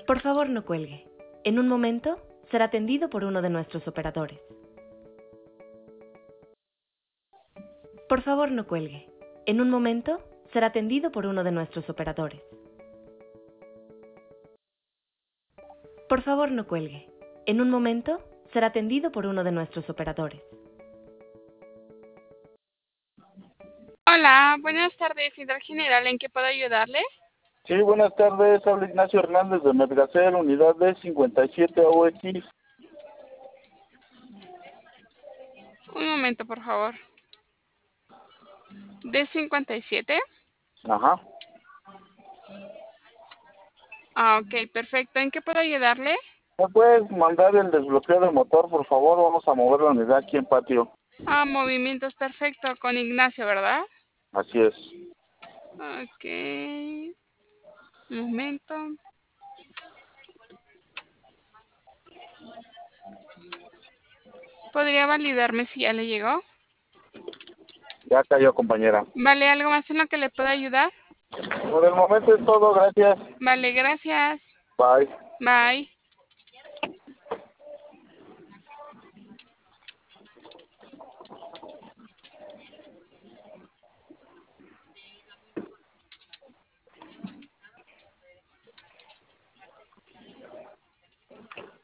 Por favor, no cuelgue. En un momento será atendido por uno de nuestros operadores. Por favor, no cuelgue. En un momento será atendido por uno de nuestros operadores. Por favor, no cuelgue. En un momento será atendido por uno de nuestros operadores. Hola, buenas tardes, Central General, ¿en qué puedo ayudarle? Sí, buenas tardes. Habla Ignacio Hernández de Medgasel, unidad D57 OX. Un momento, por favor. D57. Ajá. Ok, perfecto. ¿En qué puedo ayudarle? ¿Me puedes mandar el desbloqueo del motor, por favor? Vamos a mover la unidad aquí en patio. Movimientos, perfecto, con Ignacio, ¿verdad? Así es. Ok. Un momento. ¿Podría validarme si ya le llegó? Ya cayó, compañera. Vale, ¿algo más en lo que le pueda ayudar? Por el momento es todo. Gracias. Vale, gracias. Bye. Bye.